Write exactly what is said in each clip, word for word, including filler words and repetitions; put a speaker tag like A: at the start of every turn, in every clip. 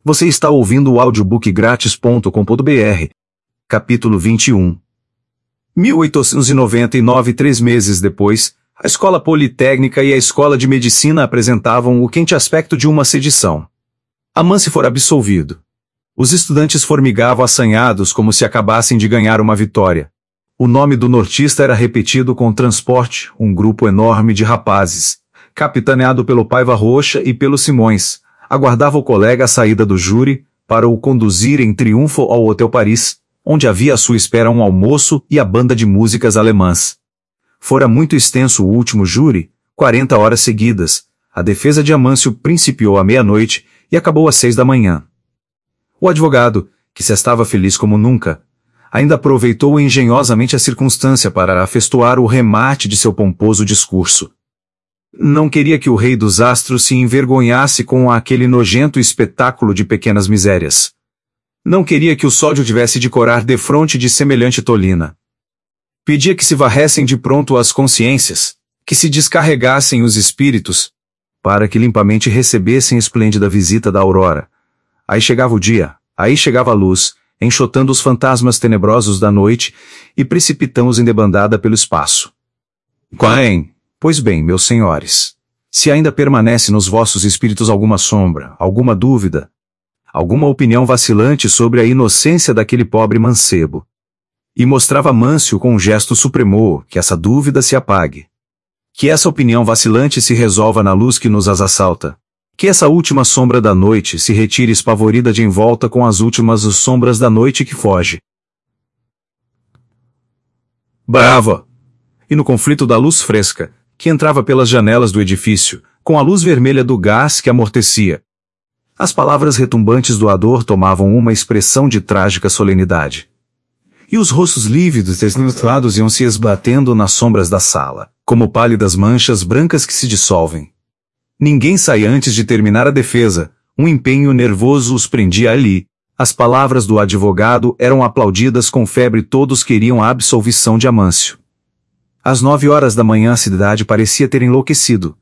A: Você está ouvindo o audiobook grátis ponto com ponto br. Capítulo vinte e um. mil oitocentos e noventa e nove, três meses depois, a Escola Politécnica e a Escola de Medicina apresentavam o quente aspecto de uma sedição. Amâncio fora absolvido. Os estudantes formigavam assanhados como se acabassem de ganhar uma vitória. O nome do nortista era repetido com transporte, um grupo enorme de rapazes, capitaneado pelo Paiva Roxa e pelo Simões, aguardava o colega à saída do júri, para o conduzir em triunfo ao Hotel Paris, onde havia à sua espera um almoço e a banda de músicas alemãs. Fora muito extenso o último júri, quarenta horas seguidas. A defesa de Amâncio principiou à meia-noite e acabou às seis da manhã. O advogado, que se estava feliz como nunca, ainda aproveitou engenhosamente a circunstância para afestoar o remate de seu pomposo discurso. Não queria que o rei dos astros se envergonhasse com aquele nojento espetáculo de pequenas misérias. Não queria que o sódio tivesse de corar defronte de semelhante tolina. Pedia que se varressem de pronto as consciências, que se descarregassem os espíritos, para que limpamente recebessem a esplêndida visita da aurora. Aí chegava o dia, aí chegava a luz, enxotando os fantasmas tenebrosos da noite e precipitando-os em debandada pelo espaço. Quem? Pois bem, meus senhores, se ainda permanece nos vossos espíritos alguma sombra, alguma dúvida, alguma opinião vacilante sobre a inocência daquele pobre mancebo, e mostrava Amâncio com um gesto supremo que essa dúvida se apague, que essa opinião vacilante se resolva na luz que nos as assalta, que essa última sombra da noite se retire espavorida de envolta com as últimas sombras da noite que foge. Brava! E no conflito da luz fresca, que entrava pelas janelas do edifício, com a luz vermelha do gás que amortecia, as palavras retumbantes do Ador tomavam uma expressão de trágica solenidade. E os rostos lívidos e desnudados iam se esbatendo nas sombras da sala, como pálidas manchas brancas que se dissolvem. Ninguém saía antes de terminar a defesa, um empenho nervoso os prendia ali. As palavras do advogado eram aplaudidas com febre, todos queriam a absolvição de Amâncio. Às nove horas da manhã a cidade parecia ter enlouquecido.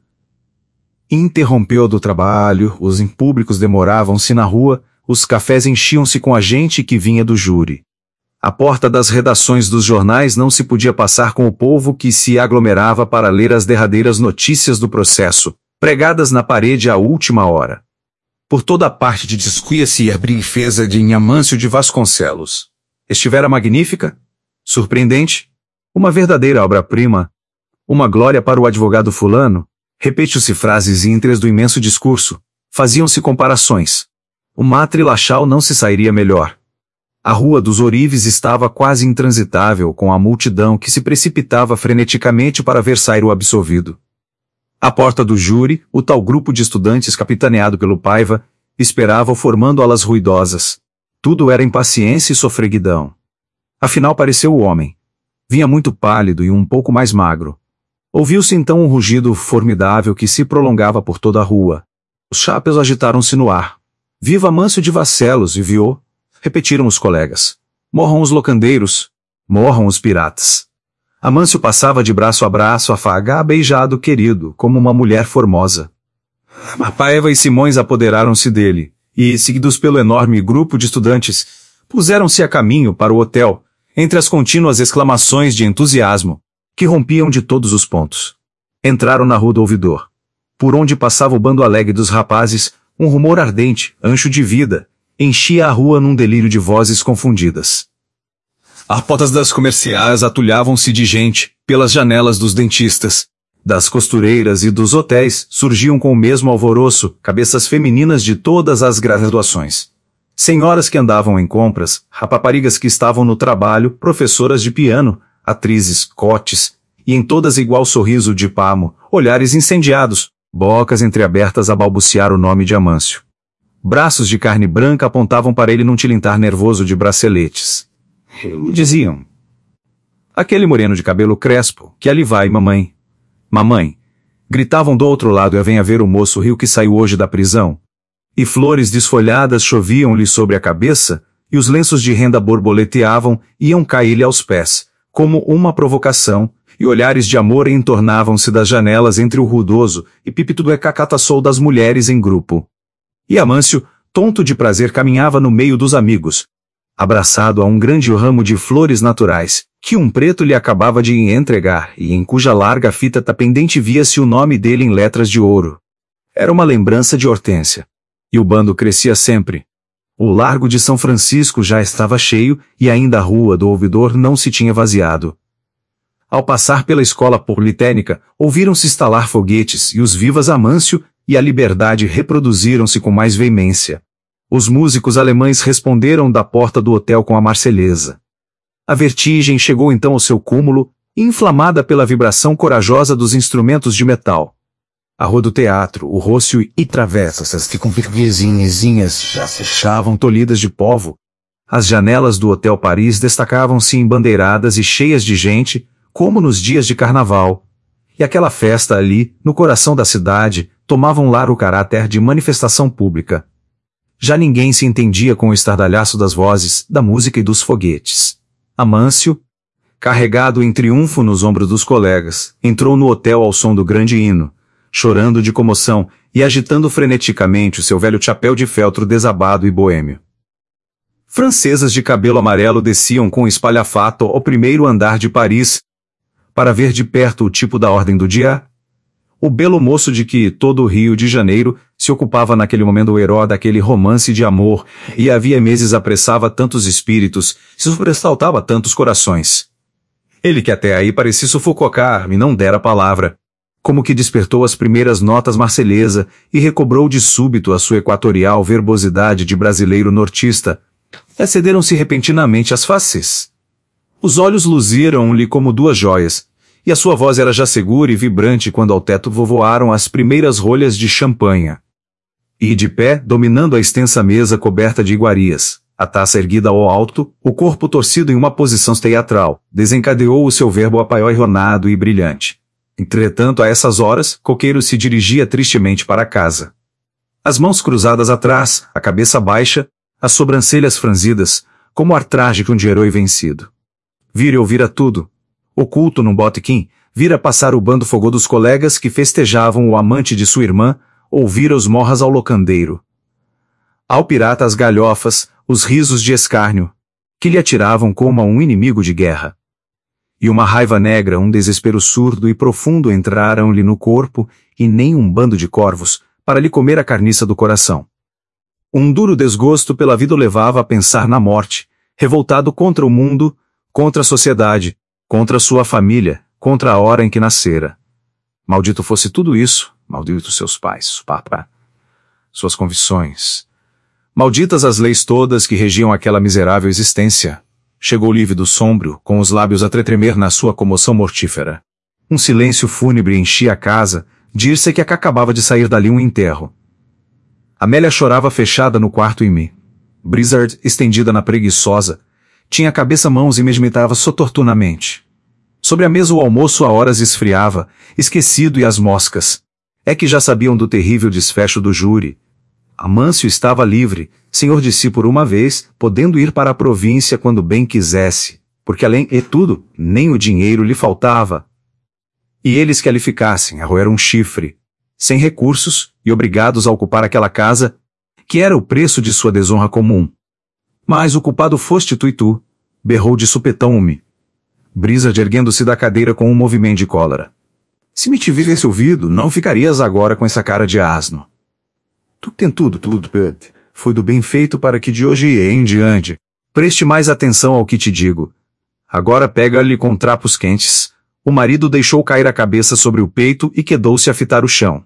A: Interrompeu do trabalho, os impúblicos demoravam-se na rua, os cafés enchiam-se com a gente que vinha do júri. À porta das redações dos jornais não se podia passar com o povo que se aglomerava para ler as derradeiras notícias do processo, pregadas na parede à última hora. Por toda a parte de discutia-se a defesa de Amâncio de Vasconcelos. Estivera magnífica? Surpreendente? Uma verdadeira obra-prima? Uma glória para o advogado fulano? Repetiam-se frases íntegras do imenso discurso. Faziam-se comparações. O Matre Lachaud não se sairia melhor. A Rua dos Ourives estava quase intransitável com a multidão que se precipitava freneticamente para ver sair o absolvido. À porta do júri, o tal grupo de estudantes capitaneado pelo Paiva esperava formando alas ruidosas. Tudo era impaciência e sofreguidão. Afinal pareceu o homem. Vinha muito pálido e um pouco mais magro. Ouviu-se então um rugido formidável que se prolongava por toda a rua. Os chapéus agitaram-se no ar. Viva Amâncio de Vasconcelos, viu? Repetiram os colegas. Morram os locandeiros. Morram os piratas. Amâncio passava de braço a braço, afaga, beijado, querido, como uma mulher formosa. Paiva e Simões apoderaram-se dele, e, seguidos pelo enorme grupo de estudantes, puseram-se a caminho para o hotel, entre as contínuas exclamações de entusiasmo, que rompiam de todos os pontos. Entraram na Rua do Ouvidor. Por onde passava o bando alegre dos rapazes, um rumor ardente, ancho de vida, enchia a rua num delírio de vozes confundidas. As portas das comerciais atulhavam-se de gente, pelas janelas dos dentistas, das costureiras e dos hotéis surgiam com o mesmo alvoroço cabeças femininas de todas as graduações. Senhoras que andavam em compras, raparigas que estavam no trabalho, professoras de piano, atrizes, cotes, e em todas igual sorriso de pamo, olhares incendiados, bocas entreabertas a balbuciar o nome de Amâncio. Braços de carne branca apontavam para ele num tilintar nervoso de braceletes. E diziam: aquele moreno de cabelo crespo, que ali vai, mamãe. Mamãe. Gritavam do outro lado e venha ver o moço rio que saiu hoje da prisão. E flores desfolhadas choviam-lhe sobre a cabeça, e os lenços de renda borboleteavam, iam cair-lhe aos pés, como uma provocação, e olhares de amor entornavam-se das janelas entre o ruidoso e pípito do ecacataçou das mulheres em grupo. E Amâncio, tonto de prazer caminhava no meio dos amigos, abraçado a um grande ramo de flores naturais, que um preto lhe acabava de entregar e em cuja larga fita pendente via-se o nome dele em letras de ouro. Era uma lembrança de Hortência. E o bando crescia sempre. O Largo de São Francisco já estava cheio e ainda a Rua do Ouvidor não se tinha vaziado. Ao passar pela escola politécnica, ouviram-se estalar foguetes e os vivas Amâncio e a Liberdade reproduziram-se com mais veemência. Os músicos alemães responderam da porta do hotel com a Marselhesa. A vertigem chegou então ao seu cúmulo, inflamada pela vibração corajosa dos instrumentos de metal. A rua do teatro, o Rócio e travessas que com vizinhas já se fechavam tolhidas de povo. As janelas do Hotel Paris destacavam-se embandeiradas e cheias de gente, como nos dias de carnaval. E aquela festa ali, no coração da cidade, tomava um largo caráter de manifestação pública. Já ninguém se entendia com o estardalhaço das vozes, da música e dos foguetes. Amâncio, carregado em triunfo nos ombros dos colegas, entrou no hotel ao som do grande hino, chorando de comoção e agitando freneticamente o seu velho chapéu de feltro desabado e boêmio. Francesas de cabelo amarelo desciam com espalhafato ao primeiro andar de Paris, para ver de perto o tipo da ordem do dia. O belo moço de que todo o Rio de Janeiro se ocupava naquele momento o herói daquele romance de amor, e havia meses apressava tantos espíritos, se sobressaltava tantos corações. Ele que até aí parecia sufocar-me não dera palavra, como que despertou as primeiras notas Marselhesa e recobrou de súbito a sua equatorial verbosidade de brasileiro nortista. Acederam-se repentinamente as faces. Os olhos luziram-lhe como duas joias, e a sua voz era já segura e vibrante quando ao teto vovoaram as primeiras rolhas de champanha. E de pé, dominando a extensa mesa coberta de iguarias, a taça erguida ao alto, o corpo torcido em uma posição teatral, desencadeou o seu verbo apaixonado e brilhante. Entretanto, a essas horas, Coqueiro se dirigia tristemente para casa. As mãos cruzadas atrás, a cabeça baixa, as sobrancelhas franzidas, como ar trágico de um herói vencido. Vira e ouvira tudo. Oculto num botequim, vira passar o bando fogô dos colegas que festejavam o amante de sua irmã, ouvira os morras ao locandeiro. Ao pirata as galhofas, os risos de escárnio, que lhe atiravam como a um inimigo de guerra. E uma raiva negra, um desespero surdo e profundo entraram-lhe no corpo, e nem um bando de corvos, para lhe comer a carniça do coração. Um duro desgosto pela vida o levava a pensar na morte, revoltado contra o mundo, contra a sociedade, contra sua família, contra a hora em que nascera. Maldito fosse tudo isso, maldito seus pais, papá, suas convicções. Malditas as leis todas que regiam aquela miserável existência. Chegou lívido sombrio, com os lábios a tremer na sua comoção mortífera. Um silêncio fúnebre enchia a casa, dir-se que acabava de sair dali um enterro. Amélia chorava fechada no quarto em mim. Blizzard, estendida na preguiçosa, tinha a cabeça mãos e meditava sotortunamente. Sobre a mesa o almoço a horas esfriava, esquecido e as moscas. É que já sabiam do terrível desfecho do júri. Amâncio estava livre, senhor de si por uma vez, podendo ir para a província quando bem quisesse, porque além de tudo, nem o dinheiro lhe faltava. E eles que ali ficassem, a roer um chifre, sem recursos, e obrigados a ocupar aquela casa, que era o preço de sua desonra comum. Mas o culpado foste tu e tu, berrou de supetão-me. Blizzard erguendo-se da cadeira com um movimento de cólera. Se me tivesse ouvido, não ficarias agora com essa cara de asno. Tu tem tudo, tudo, tudo. Foi do bem feito para que de hoje em diante preste mais atenção ao que te digo. Agora pega-lhe com trapos quentes. O marido deixou cair a cabeça sobre o peito e quedou-se a fitar o chão.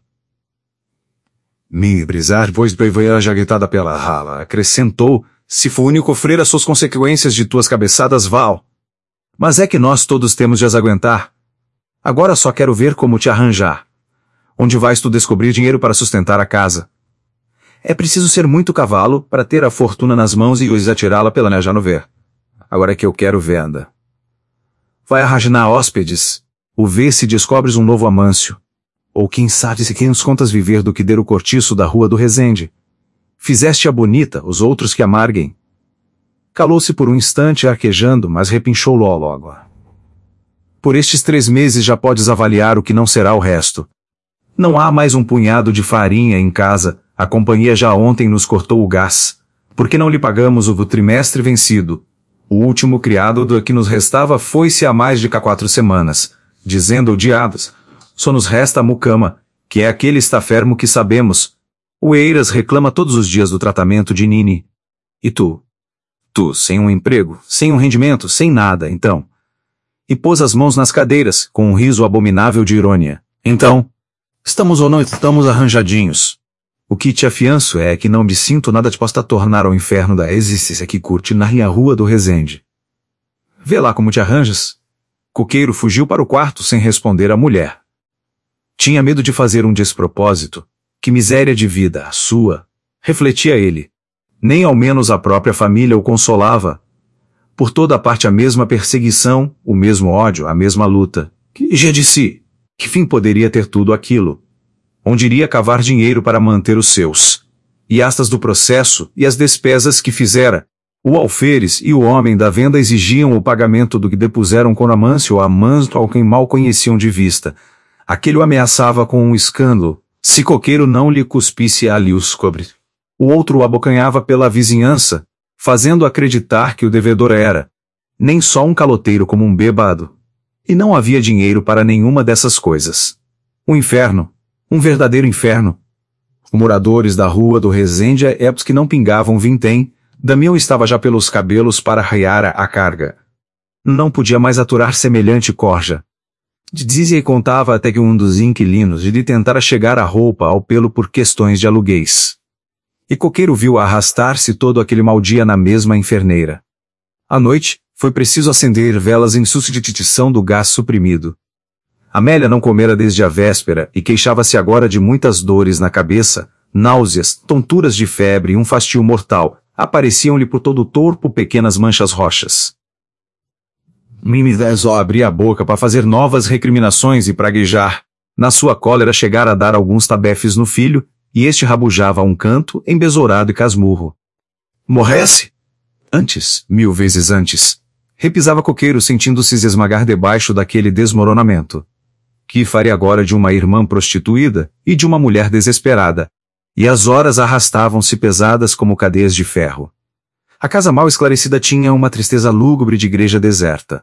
A: Me brisar, pois veio jaguetada pela rala, acrescentou, se for único freira suas consequências de tuas cabeçadas, val. Mas é que nós todos temos de as aguentar. Agora só quero ver como te arranjar. Onde vais tu descobrir dinheiro para sustentar a casa? É preciso ser muito cavalo para ter a fortuna nas mãos e os atirá-la pela neja no ver. Agora é que eu quero venda. Vai arranjar hóspedes, o vê se descobres um novo Amâncio. Ou quem sabe se quem nos contas viver do que der o cortiço da rua do Resende. Fizeste a bonita, os outros que amarguem. Calou-se por um instante arquejando, mas repinchou logo. Por estes três meses já podes avaliar o que não será o resto. Não há mais um punhado de farinha em casa, A companhia já ontem nos cortou o gás. Por que não lhe pagamos o trimestre vencido? O último criado do que nos restava foi-se há mais de cá quatro semanas, dizendo odiados. Só nos resta a mucama, que é aquele estafermo que sabemos. O Eiras reclama todos os dias do tratamento de Nini. E tu? Tu, sem um emprego, sem um rendimento, sem nada, então. E pôs as mãos nas cadeiras, com um riso abominável de irônia. Então, estamos ou não estamos arranjadinhos? O que te afianço é que não me sinto nada disposta a tornar ao inferno da existência que curte na minha rua do Resende. Vê lá como te arranjas. Coqueiro fugiu para o quarto sem responder à mulher. Tinha medo de fazer um despropósito. Que miséria de vida, a sua, refletia ele. Nem ao menos a própria família o consolava. Por toda a parte a mesma perseguição, o mesmo ódio, a mesma luta. Que já disse, que fim poderia ter tudo aquilo? Onde iria cavar dinheiro para manter os seus? E astas do processo, e as despesas que fizera? O alferes e o homem da venda exigiam o pagamento do que depuseram com Amâncio ou Amâncio ao quem mal conheciam de vista. Aquele o ameaçava com um escândalo, se Coqueiro não lhe cuspisse ali os cobre. O outro o abocanhava pela vizinhança, fazendo acreditar que o devedor era nem só um caloteiro como um bêbado. E não havia dinheiro para nenhuma dessas coisas. O inferno, um verdadeiro inferno. Os moradores da rua do Resende a épocas que não pingavam vintém, Damião estava já pelos cabelos para arraiar a carga. Não podia mais aturar semelhante corja. Dizia e contava até que um dos inquilinos lhe tentara chegar a roupa ao pelo por questões de aluguéis. E Coqueiro viu arrastar-se todo aquele mau dia na mesma inferneira. À noite, foi preciso acender velas em substituição do gás suprimido. Amélia não comera desde a véspera e queixava-se agora de muitas dores na cabeça, náuseas, tonturas de febre e um fastio mortal. Apareciam-lhe por todo o corpo pequenas manchas roxas. Mimidezó abria a boca para fazer novas recriminações e praguejar. Na sua cólera chegara a dar alguns tabefes no filho, e este rabujava a um canto, embesourado e casmurro. Morresse? Antes, mil vezes antes. Repisava Coqueiro sentindo-se esmagar debaixo daquele desmoronamento. Que faria agora de uma irmã prostituída e de uma mulher desesperada? E as horas arrastavam-se pesadas como cadeias de ferro. A casa mal esclarecida tinha uma tristeza lúgubre de igreja deserta.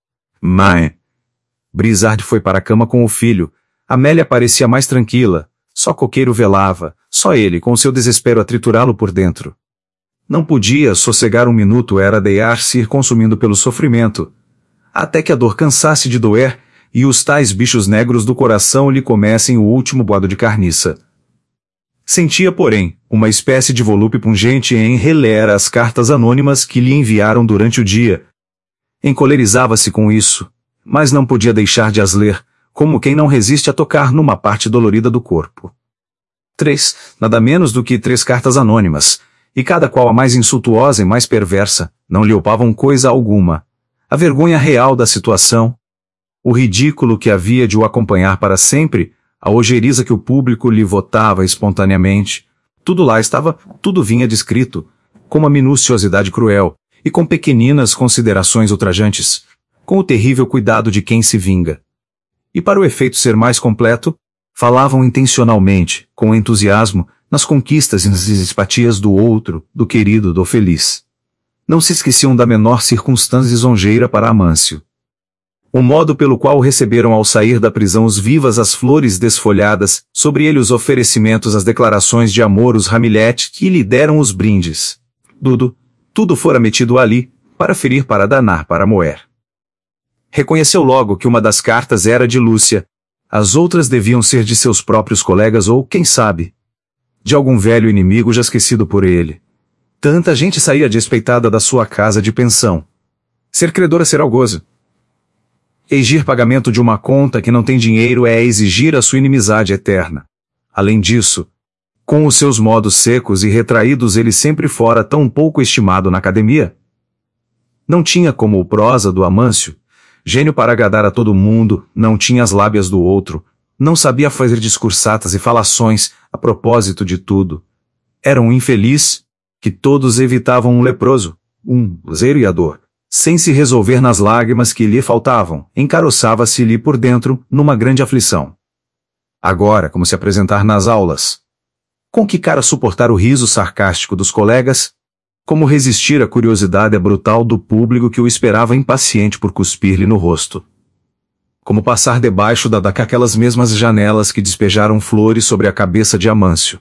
A: Mãe! Brizard foi para a cama com o filho. Amélia parecia mais tranquila. Só Coqueiro velava, só ele, com seu desespero a triturá-lo por dentro. Não podia sossegar um minuto, era deixar-se ir consumindo pelo sofrimento, até que a dor cansasse de doer, e os tais bichos negros do coração lhe comessem o último boado de carniça. Sentia, porém, uma espécie de volúpio pungente em reler as cartas anônimas que lhe enviaram durante o dia. Encolerizava-se com isso, mas não podia deixar de as ler, como quem não resiste a tocar numa parte dolorida do corpo. Três, nada menos do que três cartas anônimas, e cada qual a mais insultuosa e mais perversa, não lhe opavam coisa alguma. A vergonha real da situação, o ridículo que havia de o acompanhar para sempre, a ojeriza que o público lhe votava espontaneamente, tudo lá estava, tudo vinha descrito, com uma minuciosidade cruel, e com pequeninas considerações ultrajantes, com o terrível cuidado de quem se vinga. E para o efeito ser mais completo, falavam intencionalmente, com entusiasmo, nas conquistas e nas simpatias do outro, do querido, do feliz. Não se esqueciam da menor circunstância lisonjeira para Amâncio. O modo pelo qual receberam ao sair da prisão os vivas as flores desfolhadas, sobre ele os oferecimentos, as declarações de amor, os ramilhetes que lhe deram os brindes. Tudo, tudo fora metido ali, para ferir, para danar, para moer. Reconheceu logo que uma das cartas era de Lúcia, as outras deviam ser de seus próprios colegas ou, quem sabe, de algum velho inimigo já esquecido por ele. Tanta gente saía despeitada da sua casa de pensão. Ser credora será o gozo. Exigir pagamento de uma conta que não tem dinheiro é exigir a sua inimizade eterna. Além disso, com os seus modos secos e retraídos ele sempre fora tão pouco estimado na academia. Não tinha como o prosa do Amâncio, gênio para agradar a todo mundo, não tinha as lábias do outro, não sabia fazer discursatas e falações a propósito de tudo. Era um infeliz, que todos evitavam um leproso, um zeriador. Sem se resolver nas lágrimas que lhe faltavam, encaroçava-se-lhe por dentro, numa grande aflição. Agora, como se apresentar nas aulas? Com que cara suportar o riso sarcástico dos colegas? Como resistir à curiosidade brutal do público que o esperava impaciente por cuspir-lhe no rosto? Como passar debaixo da daquelas mesmas janelas que despejaram flores sobre a cabeça de Amâncio?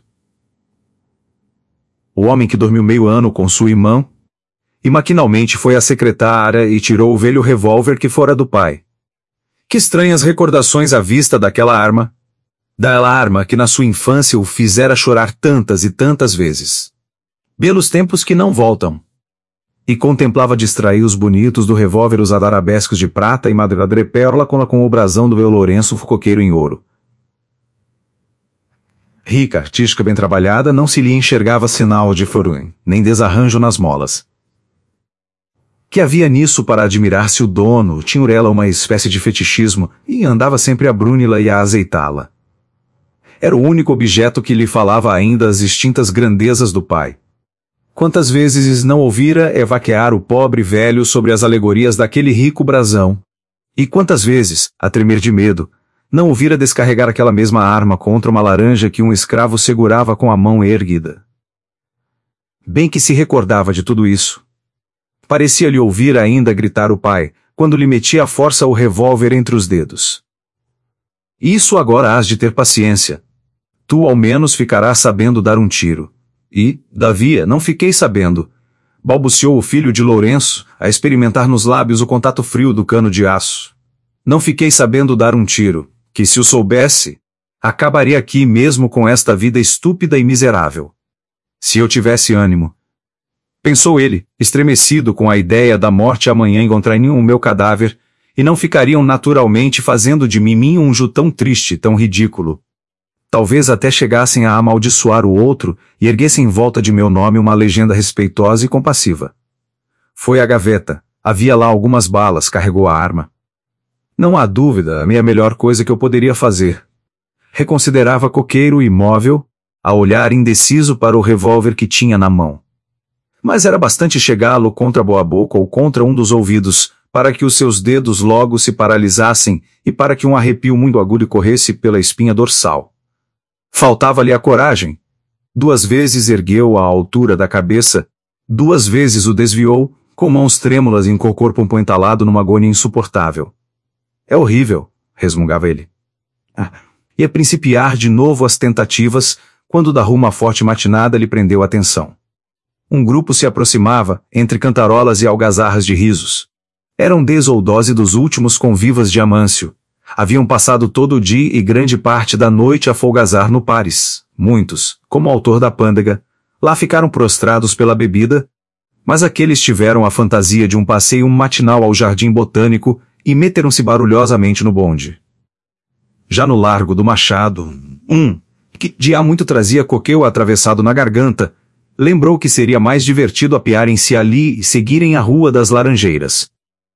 A: O homem que dormiu meio ano com sua irmã, e maquinalmente foi à secretária e tirou o velho revólver que fora do pai. Que estranhas recordações à vista daquela arma, daquela arma que na sua infância o fizera chorar tantas e tantas vezes. Belos tempos que não voltam. E contemplava distrair os bonitos do revólver os arabescos de prata e madrepérola com o brasão do véu Lourenço coqueiro em ouro. Rica, artística bem trabalhada, não se lhe enxergava sinal de furúnio, nem desarranjo nas molas. Que havia nisso para admirar-se o dono, tinha ela uma espécie de fetichismo, e andava sempre a brúnila e a azeitá-la. Era o único objeto que lhe falava ainda as extintas grandezas do pai. Quantas vezes não ouvira evaquear o pobre velho sobre as alegorias daquele rico brasão? E quantas vezes, a tremer de medo, não ouvira descarregar aquela mesma arma contra uma laranja que um escravo segurava com a mão erguida? Bem que se recordava de tudo isso. Parecia-lhe ouvir ainda gritar o pai, quando lhe metia à força o revólver entre os dedos. Isso agora hás de ter paciência. Tu ao menos ficarás sabendo dar um tiro. E, Davia, não fiquei sabendo, balbuciou o filho de Lourenço, a experimentar nos lábios o contato frio do cano de aço. Não fiquei sabendo dar um tiro, que se o soubesse, acabaria aqui mesmo com esta vida estúpida e miserável. Se eu tivesse ânimo. Pensou ele, estremecido com a ideia da morte amanhã encontrariam o meu cadáver, e não ficariam naturalmente fazendo de mim um jutão triste, tão ridículo. Talvez até chegassem a amaldiçoar o outro e erguessem em volta de meu nome uma legenda respeitosa e compassiva. Foi à gaveta, havia lá algumas balas, carregou a arma. Não há dúvida, a minha melhor coisa que eu poderia fazer. Reconsiderava coqueiro imóvel, a olhar indeciso para o revólver que tinha na mão. Mas era bastante chegá-lo contra a boa boca ou contra um dos ouvidos, para que os seus dedos logo se paralisassem e para que um arrepio muito agudo corresse pela espinha dorsal. Faltava-lhe a coragem. Duas vezes ergueu-o à altura da cabeça, duas vezes o desviou, com mãos trêmulas e com o corpo empantalado numa agonia insuportável. É horrível, resmungava ele. Ah, ia principiar de novo as tentativas, quando da rua uma forte matinada lhe prendeu a atenção. Um grupo se aproximava, entre cantarolas e algazarras de risos. Eram des ou doze dos últimos convivas de Amâncio. Haviam passado todo o dia e grande parte da noite a folgazar no Paris. Muitos, como o autor da pândega, lá ficaram prostrados pela bebida, mas aqueles tiveram a fantasia de um passeio matinal ao jardim botânico e meteram-se barulhosamente no bonde. Já no Largo do Machado, um, que de há muito trazia coqueu atravessado na garganta, lembrou que seria mais divertido apearem-se ali e seguirem a Rua das Laranjeiras.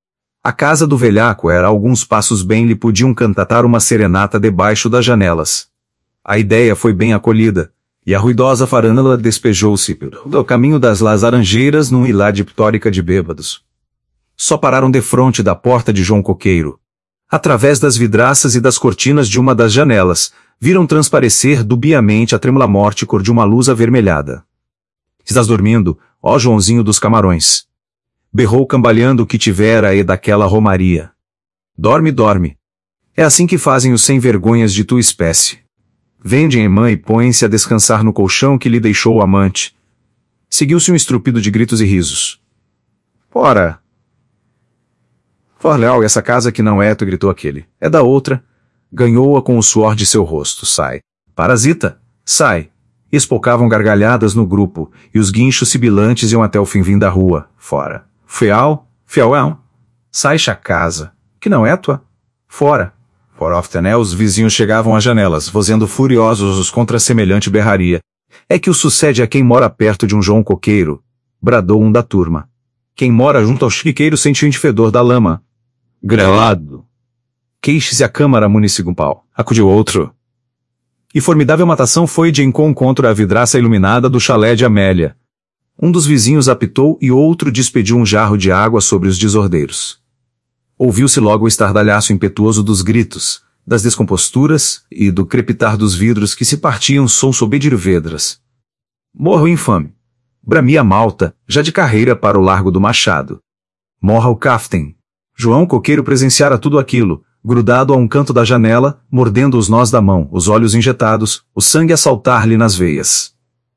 A: A casa do velhaco era a alguns passos bem lhe podiam cantatar uma serenata debaixo das janelas. A ideia foi bem acolhida, e a ruidosa farândola despejou-se do caminho das Laranjeiras num hilário pictórica de bêbados. Só pararam defronte da porta de João Coqueiro. Através das vidraças e das cortinas de uma das janelas, viram transparecer dubiamente a trêmula morte cor de uma luz avermelhada. Estás dormindo, ó Joãozinho dos Camarões? Berrou cambaleando o que tivera e daquela romaria. Dorme, dorme. É assim que fazem os sem-vergonhas de tua espécie. Vendem a irmã e põem-se a descansar no colchão que lhe deixou o amante. Seguiu-se um estrupido de gritos e risos. Ora! Forleal, essa casa que não é tu, gritou aquele. É da outra. Ganhou-a com o suor de seu rosto. Sai. Parasita! Sai! Espolcavam gargalhadas no grupo, e os guinchos sibilantes iam até o fim da rua. Fora. Feal, Feal, sai-cha casa, que não é tua? Fora. Fora often, os vizinhos chegavam às janelas, vozendo furiosos contra semelhante berraria. É que o sucede a quem mora perto de um João Coqueiro, bradou um da turma. Quem mora junto ao chiqueiro sente o fedor da lama. Grelado. Queixe-se a Câmara Municipal, acudiu outro. E formidável matação foi de encontro à vidraça iluminada do chalé de Amélia. Um dos vizinhos apitou e outro despediu um jarro de água sobre os desordeiros. Ouviu-se logo o estardalhaço impetuoso dos gritos, das descomposturas e do crepitar dos vidros que se partiam som sob vedras. Morra o infame! Bramia Malta, já de carreira para o Largo do Machado. Morra o Caftem! João Coqueiro presenciara tudo aquilo, grudado a um canto da janela, mordendo os nós da mão, os olhos injetados, o sangue a saltar-lhe nas veias.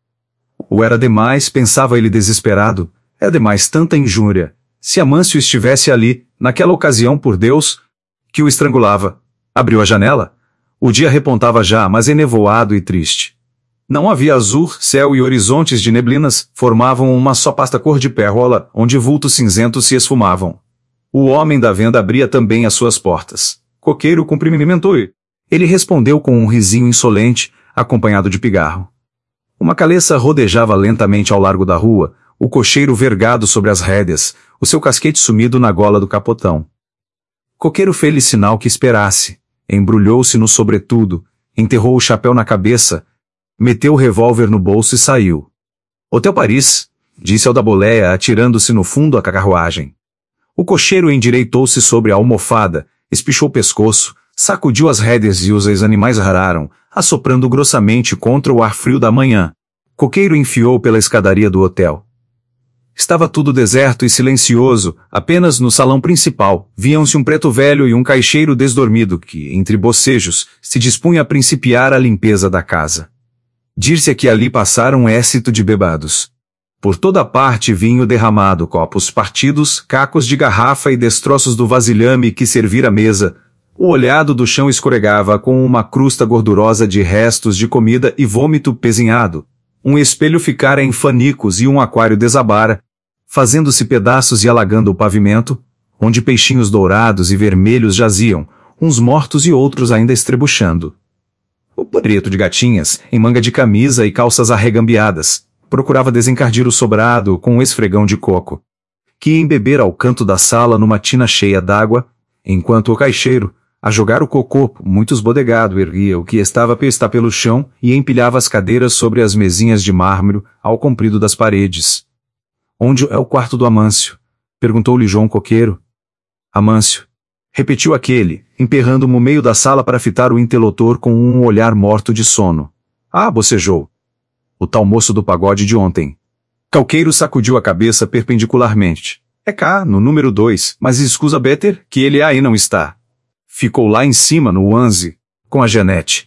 A: Ou era demais, pensava ele desesperado, era demais tanta injúria. Se Amâncio estivesse ali, naquela ocasião, por Deus, que o estrangulava. Abriu a janela. O dia repontava já, mas enevoado e triste. Não havia azul, céu e horizontes de neblinas, formavam uma só pasta cor de pérola, onde vultos cinzentos se esfumavam. O homem da venda abria também as suas portas. Coqueiro cumprimentou-o. Ele respondeu com um risinho insolente, acompanhado de pigarro. Uma caleça rodejava lentamente ao largo da rua, o cocheiro vergado sobre as rédeas, o seu casquete sumido na gola do capotão. Coqueiro fez-lhe sinal que esperasse, embrulhou-se no sobretudo, enterrou o chapéu na cabeça, meteu o revólver no bolso e saiu. Hotel Paris, disse ao da boleia, atirando-se no fundo a carruagem. O cocheiro endireitou-se sobre a almofada, espichou o pescoço, sacudiu as rédeas e os animais rararam, assoprando grossamente contra o ar frio da manhã. Coqueiro enfiou pela escadaria do hotel. Estava tudo deserto e silencioso, apenas no salão principal, viam-se um preto velho e um caixeiro desdormido que, entre bocejos, se dispunha a principiar a limpeza da casa. Dir-se que ali passara um éxito de bebados. Por toda parte vinho derramado, copos partidos, cacos de garrafa e destroços do vasilhame que servira a mesa. O olhado do chão escorregava com uma crusta gordurosa de restos de comida e vômito pezinhado. Um espelho ficara em fanicos e um aquário desabara, fazendo-se pedaços e alagando o pavimento, onde peixinhos dourados e vermelhos jaziam, uns mortos e outros ainda estrebuchando. O preto de gatinhas, em manga de camisa e calças arregambiadas, procurava desencardir o sobrado com um esfregão de coco, que ia embeber ao canto da sala numa tina cheia d'água, enquanto o caixeiro, a jogar o cocô, muito esbodegado, erguia o que estava pesta pelo chão e empilhava as cadeiras sobre as mesinhas de mármore ao comprido das paredes. Onde é o quarto do Amâncio? Perguntou-lhe João Coqueiro. Amâncio. Repetiu aquele, emperrando no meio da sala para fitar o interlocutor com um olhar morto de sono. Ah, bocejou. O tal moço do pagode de ontem. Coqueiro sacudiu a cabeça perpendicularmente. É cá, no número dois, mas escusa better, que ele aí não está. Ficou lá em cima, no onze, com a Janete.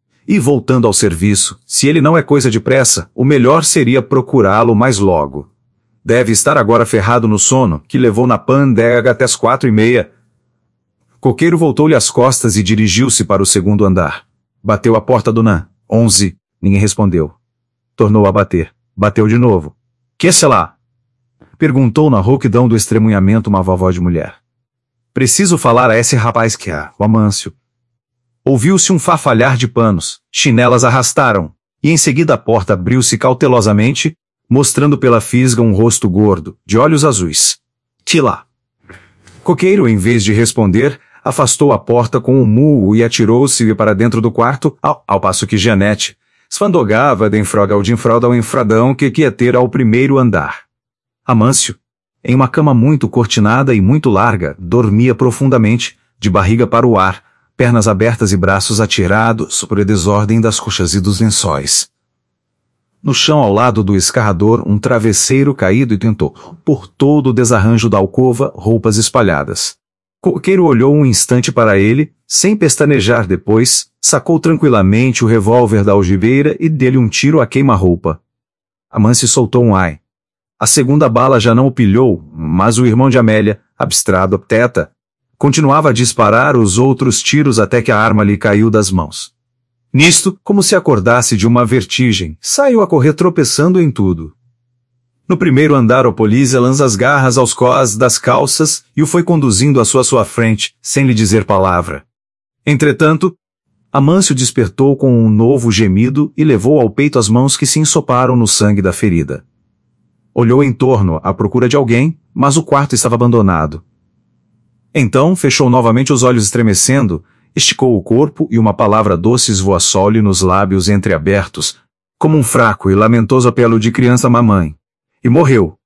A: E voltando ao serviço, se ele não é coisa de pressa, o melhor seria procurá-lo mais logo. Deve estar agora ferrado no sono, que levou na pandega até as quatro e meia. Coqueiro voltou-lhe as costas e dirigiu-se para o segundo andar. Bateu a porta do Nã. Onze. Ninguém respondeu. Tornou a bater. Bateu de novo. Que se lá? Perguntou na rouquidão do estremunhamento uma vovó de mulher. Preciso falar a esse rapaz que há, o Amâncio. Ouviu-se um farfalhar de panos, chinelas arrastaram, e em seguida a porta abriu-se cautelosamente, mostrando pela fisga um rosto gordo, de olhos azuis. Que lá? Coqueiro, em vez de responder, afastou a porta com um murro e atirou-se para dentro do quarto, ao, ao passo que Janete esfandogava de enfroga ao de enfroda ao enfradão que quia ter ao primeiro andar. Amâncio, em uma cama muito cortinada e muito larga, dormia profundamente, de barriga para o ar, pernas abertas e braços atirados por a desordem das coxas e dos lençóis. No chão ao lado do escarrador, um travesseiro caído e tentou, por todo o desarranjo da alcova, roupas espalhadas. Coqueiro olhou um instante para ele, sem pestanejar depois, sacou tranquilamente o revólver da algibeira e deu-lhe um tiro a queima-roupa. Amâncio soltou um ai. A segunda bala já não o pilhou, mas o irmão de Amélia, abstrado, teta, continuava a disparar os outros tiros até que a arma lhe caiu das mãos. Nisto, como se acordasse de uma vertigem, saiu a correr tropeçando em tudo. No primeiro andar o polícia lança as garras aos cós das calças e o foi conduzindo à sua sua frente, sem lhe dizer palavra. Entretanto, Amâncio despertou com um novo gemido e levou ao peito as mãos que se ensoparam no sangue da ferida. Olhou em torno à procura de alguém, mas o quarto estava abandonado. Então fechou novamente os olhos estremecendo, esticou o corpo e uma palavra doce esvoaçou-lhe nos lábios entreabertos, como um fraco e lamentoso apelo de criança mamãe. E morreu.